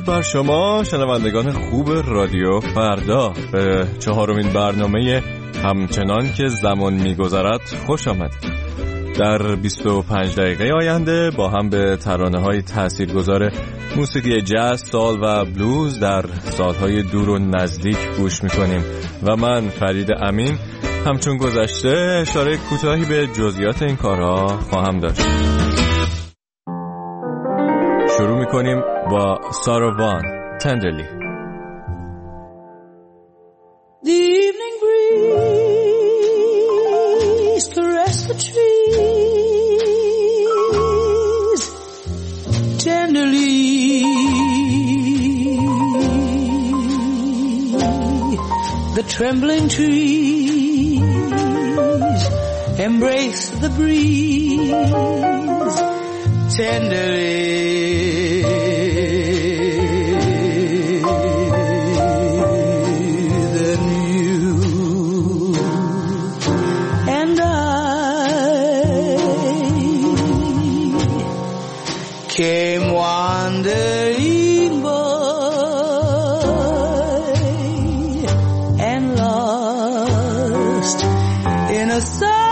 درود بر شما شنوندگان خوب رادیو فردا. به 4مین برنامه همچنان که زمان میگذرد خوش آمدید. در 25 دقیقه آینده با هم به ترانه‌های تاثیرگذار موسیقی جاز، سال و بلوز در سالهای دور و نزدیک گوش میکنیم و من فرید امین همچون گذشته اشاره کوتاهی به جزئیات این کارها خواهم داشت. شروع میکنیم با سارا وان، Tenderly. The evening breeze caress the trees tenderly. The trembling trees embrace the breeze tenderly. Then you and I came wandering by and lost in a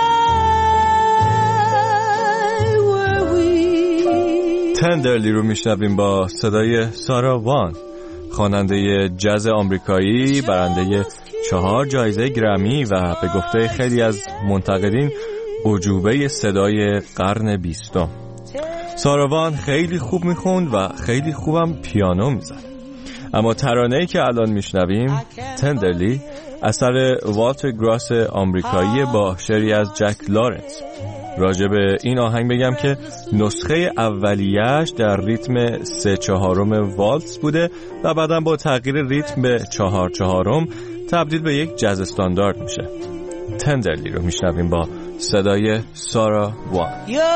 Tenderly رو میشنویم با صدای سارا وان، خواننده جاز آمریکایی، برنده 4 جایزه گرمی و به گفته خیلی از منتقدین عجوبه صدای قرن 20. سارا وان خیلی خوب میخوند و خیلی خوبم پیانو میزد. اما ترانه‌ای که الان میشنویم، Tenderly، اثر والتر گراس آمریکایی با شعری از جک لارنس. راجع به این آهنگ بگم که نسخه اولیه‌اش در ریتم 3/4 والتز بوده و بعداً با تغییر ریتم به 4/4 تبدیل به یک جاز استاندارد میشه. Tenderly رو میشنویم با صدای سارا وان.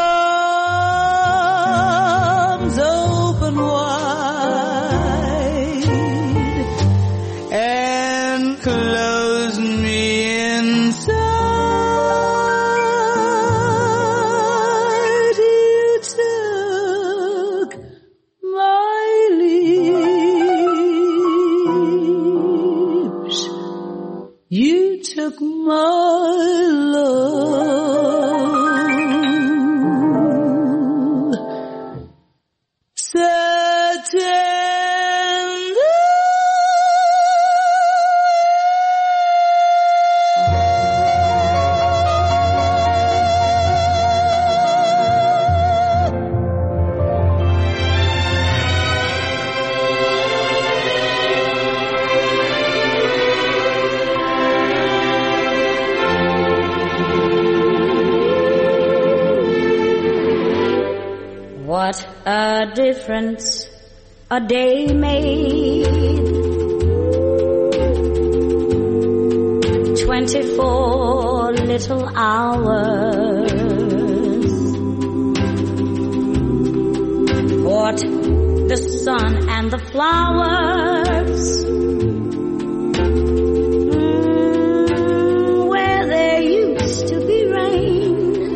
What a difference a day made. 24 little hours. What the sun and the flowers. Where there used to be rain.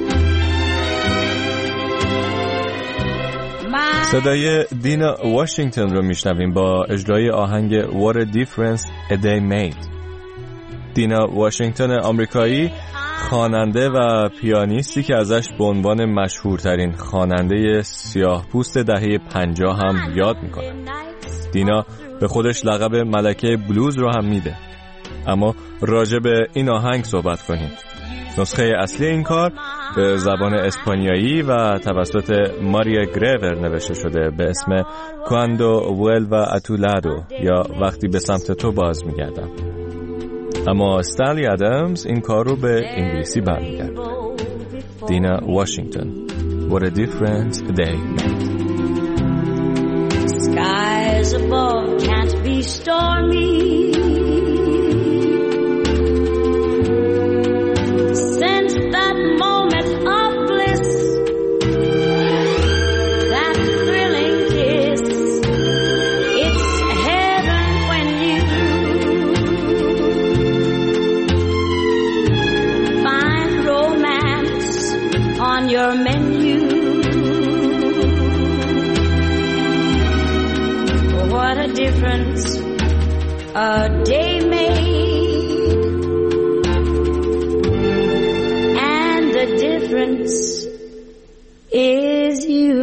صدای دینا واشنگتن رو میشنویم با اجرای آهنگ What a Difference a Day Made. دینا واشنگتن آمریکایی، خواننده و پیانیستی که ازش به عنوان مشهورترین خواننده سیاه‌پوست دهه 50 هم یاد میکنه. دینا به خودش لقب ملکه بلوز رو هم میده. اما راجع به این آهنگ صحبت کنیم. نسخه اصلی این کار به زبان اسپانیایی و توسط ماریا گریور نوشته شده به اسم Cuando vuelva a tu lado یا وقتی به سمت تو باز میگردم. اما استالی آدمز این کار رو به انگلیسی برمیگرده. دینا واشنگتن، What a difference a day made. Skies above can't be stormy. Since that moment of bliss, that thrilling kiss, it's heaven when you find romance on your menu. What a day made, and the difference is you.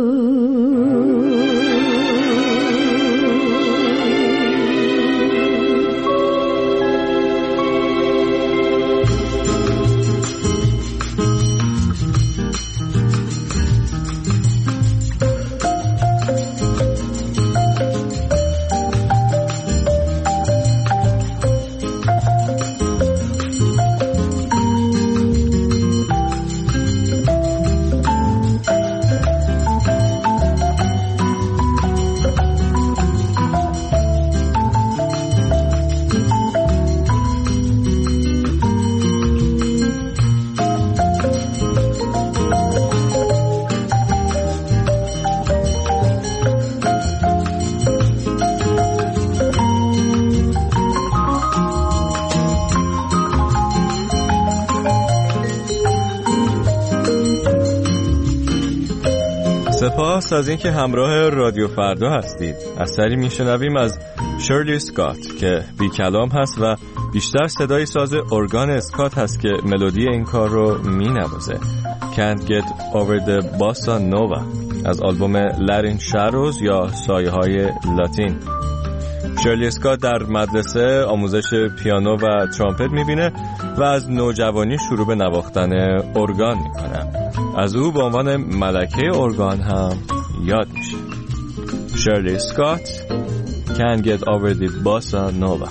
سپاس از اینکه همراه رادیو فردا هستید. اثری میشنویم از شرلی اسکات که بی کلام هست و بیشتر صدای ساز ارگان اسکات هست که ملودی این کار رو مینوازه. Can't Get Over the Bossa Nova از آلبوم Latin Shadows یا سایه های لاتین. شرلی اسکات در مدرسه آموزش پیانو و ترامپت میبینه و از نوجوانی شروع به نواختن ارگان میکنه. از او به عنوان ملکه ارگان هم یاد میشه. شرلی اسکات Can't Get Over the Bossa Nova.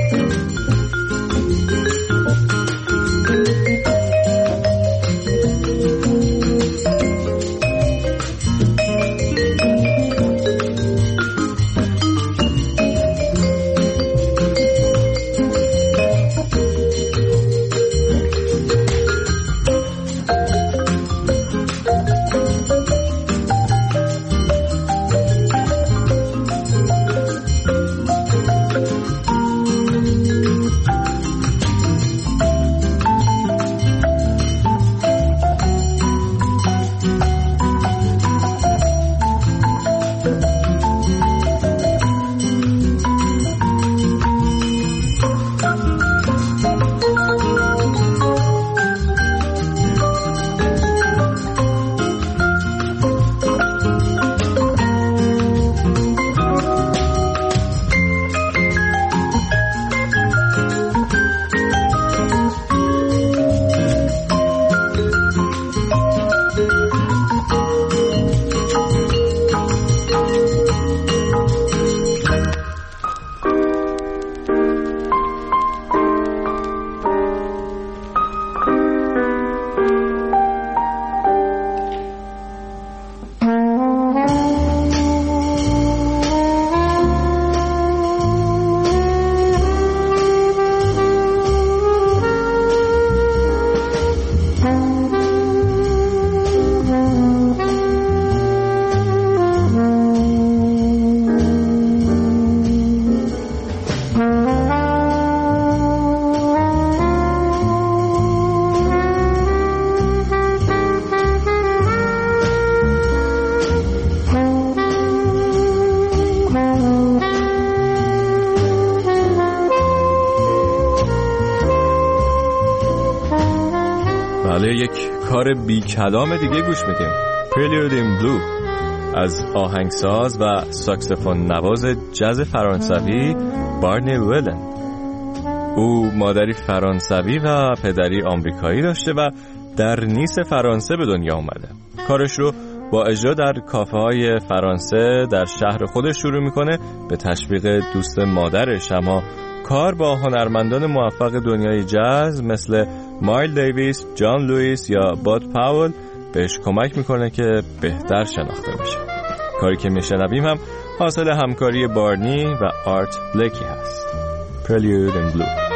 یک کار بی کلام دیگه گوش میدیم. Prelude in Blue از آهنگساز و ساکسفون نواز جاز فرانسوی بارنی ویلن. او مادری فرانسوی و پدری آمریکایی داشته و در نیس فرانسه به دنیا آمده. کارش رو با اجرا در کافه های فرانسه در شهر خودش شروع میکنه به تشویق دوست مادرش، اما کار با هنرمندان موفق دنیای جاز مثل مایل دیویس، جان لوئیس یا باد پاول بهش کمک میکنه که بهتر شناخته بشه. کاری که میشنویم هم حاصل همکاری بارنی و آرت بلکی هست. Prelude in Blue.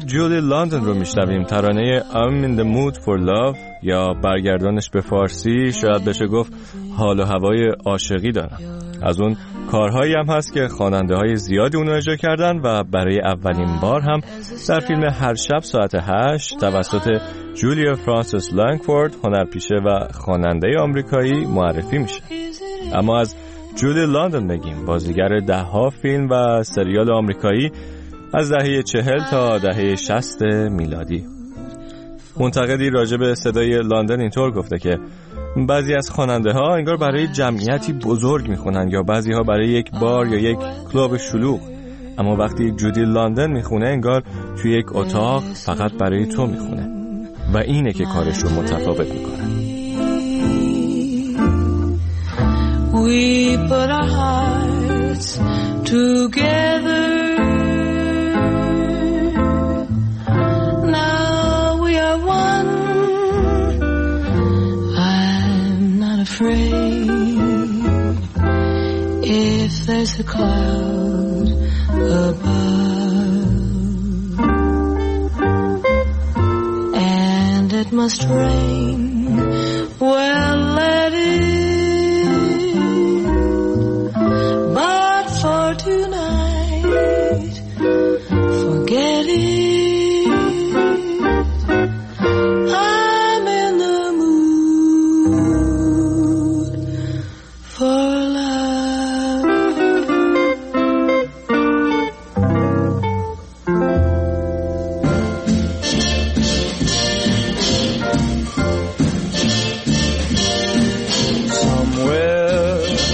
جولی لندن رو میشنویم. ترانه I'm in the mood for love یا برگردانش به فارسی شاید بشه گفت حال و هوای عاشقی دارم. از اون کارهایی هم هست که خواننده های زیادی اونو اجرا کردن و برای اولین بار هم در فیلم هر شب ساعت 8 توسط جولیا فرانسیس لانگفورد هنرپیشه و خواننده آمریکایی معرفی میشه. اما از جولی لندن بگیم، بازیگر ده‌ها فیلم و سریال آمریکایی از دهه 40 تا دهه 60 میلادی. منتقدی راجع به صدای لندن اینطور گفته که بعضی از خواننده ها انگار برای جمعیتی بزرگ میخونن یا بعضی ها برای یک بار یا یک کلوب شلوغ، اما وقتی جودی لندن میخونه انگار توی یک اتاق فقط برای تو میخونه و اینه که کارش رو متفاوت میکنه. We put our hearts together. Now we are one. I'm not afraid if there's a cloud above, and it must rain. Well, let it. Tonight, forget it. I'm in the mood for love. Somewhere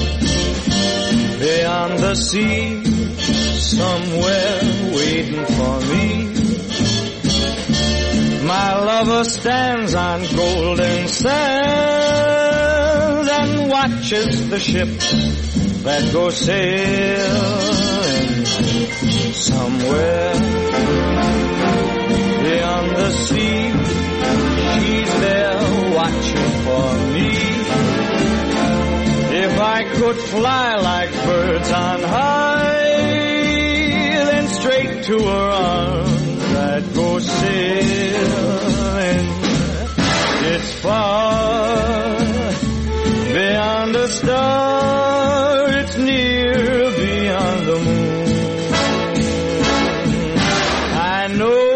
beyond the sea, somewhere waiting for me, my lover stands on golden sands and watches the ships that go sailing. Somewhere beyond the sea, she's there watching for me. If I could fly like birds on high, straight to her arms that go sailing. It's far beyond the star, it's near beyond the moon. I know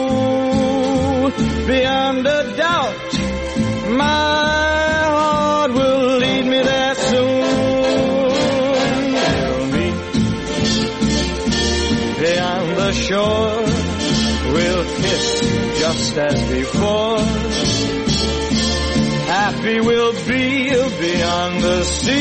beyond a doubt my heart will lead me there soon. We'll meet beyond the shore, we'll kiss just as before. Happy we'll be beyond the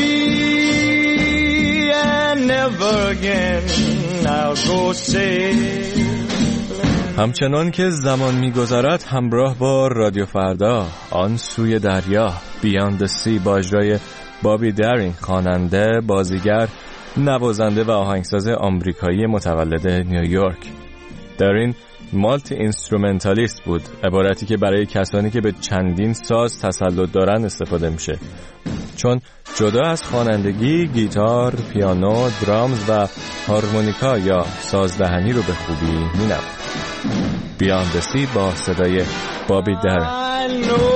sea, and never again I'll go sailing. همچنان که زمان می‌گذرد همراه با رادیو فردا، آن سوی دریا، Beyond the Sea با اجرای بابی دارین، خواننده، بازیگر، نوازنده و آهنگساز آمریکایی متولد نیویورک. دارین مالتی اینسترومنتالیست بود، عبارتی که برای کسانی که به چندین ساز تسلط دارن استفاده میشه، چون جدا از خوانندگی گیتار، پیانو، درامز و هارمونیکا یا سازدهنی رو به خوبی مینوازه. Beyond the Sea با صدای بابی دارین. I know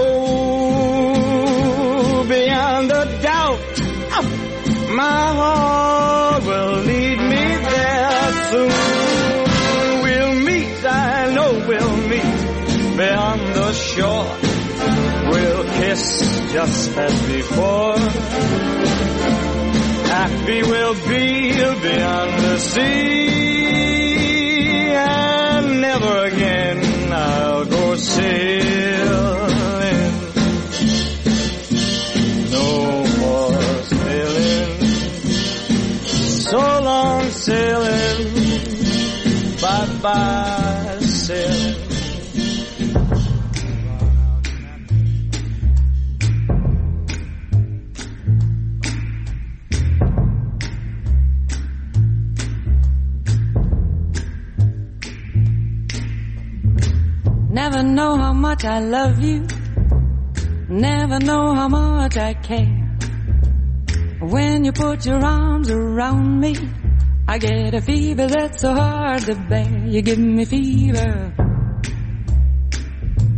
beyond a doubt my heart will lead me there soon. We'll meet, I know we'll meet beyond the shore. We'll kiss just as before. Happy we'll be beyond the sea, and never again I'll go sailing. No more sailing, so long sailing, bye-bye sailing. Never know how much I love you, never know how much I care. When you put your arms around me, I get a fever that's so hard to bear. You give me fever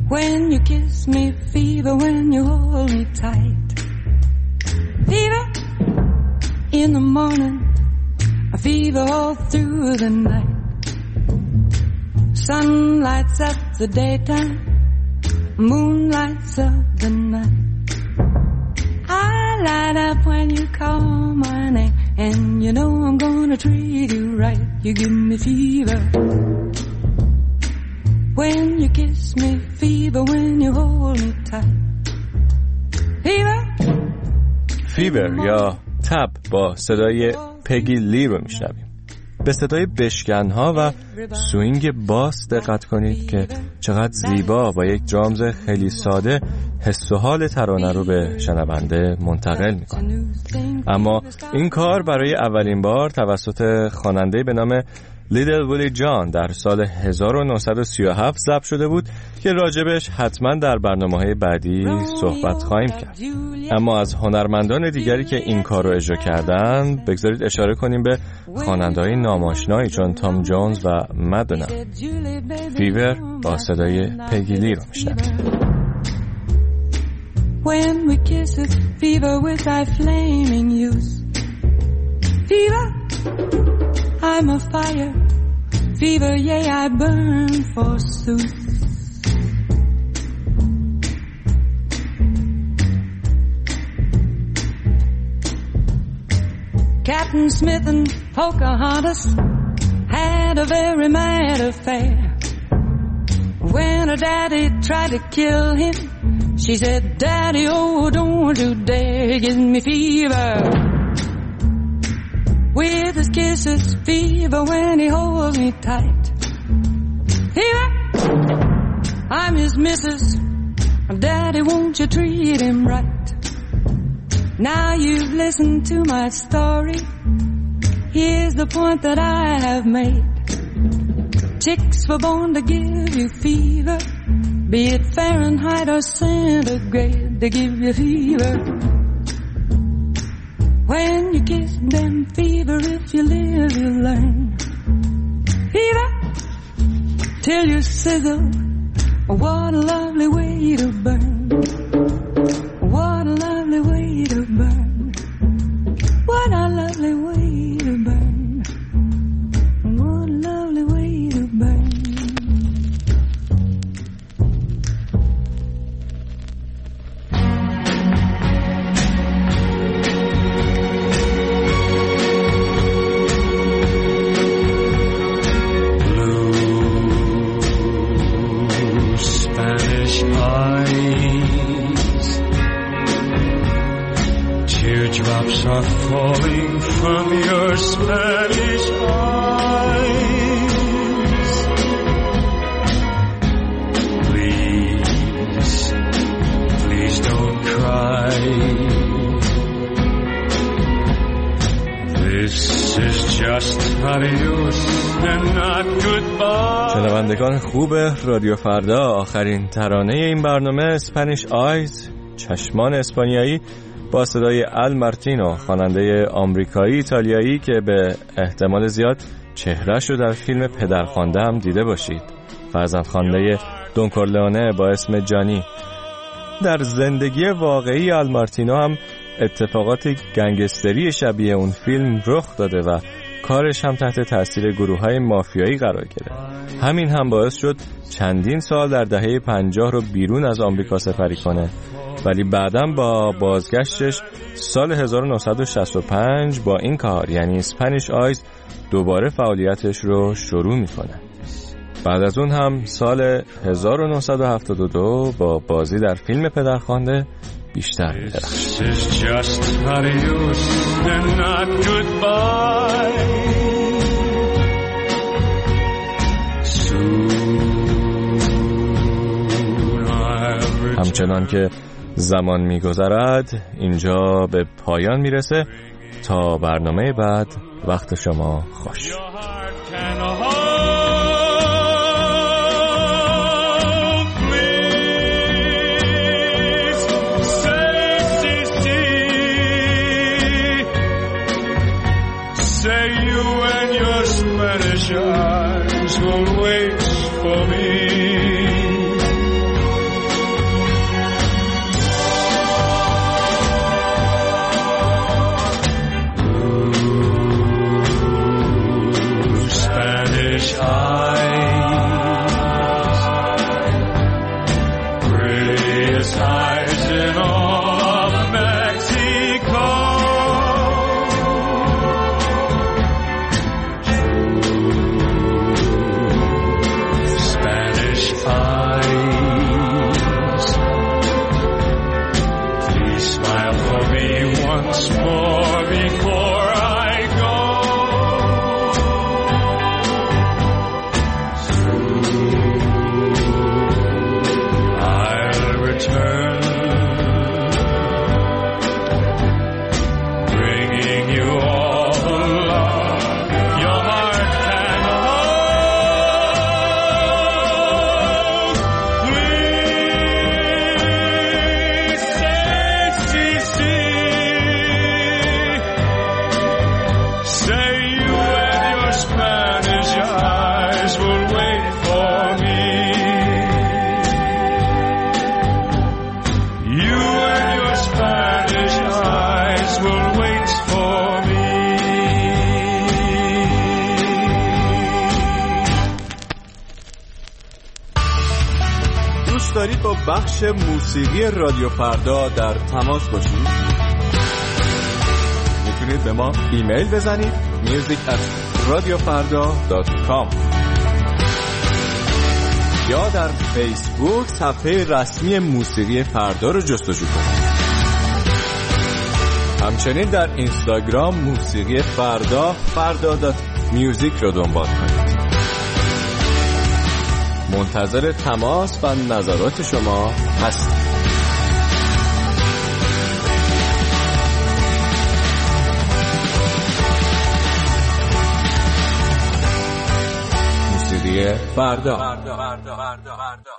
When you kiss me, fever, when you hold me tight. Fever in the morning, a fever all through the night. Sun lights up the daytime, moon lights up the night. I light up when you call my name, and you know I'm gonna treat you right. You give me fever when you kiss me, fever when you hold me tight. Fever فیبر یا تب با صدای پگی لی رو میشنویم. به صدای بشکنها و سوینگ باس دقت کنید که چقدر زیبا با یک درامز خیلی ساده حس و حال ترانه رو به شنونده منتقل میکنه. اما این کار برای اولین بار توسط خواننده به نام لیدل ویلی جان در سال 1937 ضبط شده بود که راجبش حتما در برنامه‌های بعدی صحبت خواهیم کرد. اما از هنرمندان دیگری که این کار رو اجرا کردن بگذارید اشاره کنیم به خواننده‌های ناماشنایی چون تام جونز و مادونا. فیور با صدای پگی لی رو میشنویم. When we kiss it, fever with thy flaming youth. Fever, I'm a fire. Fever, yea, I burn forsooth. Captain Smith and Pocahontas had a very mad affair. When her daddy tried to kill him, she said, Daddy, oh, don't you dare give me fever. With his kisses, fever when he holds me tight. Fever, I'm his missus. Daddy, won't you treat him right? Now you've listened to my story. Here's the point that I have made. Chicks were born to give you fever, be it Fahrenheit or centigrade, they give you fever. When you kiss them, fever, if you live, you learn. Fever, till you sizzle, what a lovely way to burn. What a lovely way to burn. What a lovely way to burn. What a lovely way to burn. Teardrops are falling from your Spanish eyes. Please, please don't cry. This is just adios and not goodbye. شنوندگان خوب رادیو فردا، آخرین ترانه این برنامه اسپانیش آیز، چشمان اسپانیایی، با صدای ال مارتینو، خواننده آمریکایی ایتالیایی که به احتمال زیاد چهره‌شو در فیلم پدرخوانده هم دیده باشید. فرزندخوانده دون کورلئونه با اسم جانی. در زندگی واقعی ال مارتینو هم اتفاقات گنگستری شبیه اون فیلم رخ داده و کارش هم تحت تاثیر گروه‌های مافیایی قرار گرفت. همین هم باعث شد چندین سال در دهه 50 رو بیرون از آمریکا سپری کنه، ولی بعداً با بازگشتش سال 1965 با این کار یعنی اسپانیش آیز دوباره فعالیتش رو شروع میکنه. بعد از اون هم سال 1972 با بازی در فیلم پدرخوانده بیشتر می‌درخشه. همچنان که زمان می‌گذرد اینجا به پایان میرسه. تا برنامه بعد وقت شما خوش. Eyes will wait for me. prettiest eyes in all of Mexico. Spanish eyes, please smile for me once more before I go. I'll return, bringing you all the love your heart can hold. Please say, say you and your Spanish eyes will wait for me. You and your Spanish eyes will wait for me. دوست دارید با بخش موسیقی رادیو فردا در تماس باشید؟ میتونید به ما ایمیل بزنید music@radiofarda.com یا در فیسبوک صفحه رسمی موسیقی فردا رو جستجو کنید. همچنین در اینستاگرام موسیقی فردا فردا.music رو دنبال کنید. منتظر تماس و نظرات شما هستم. موسیقی فردا.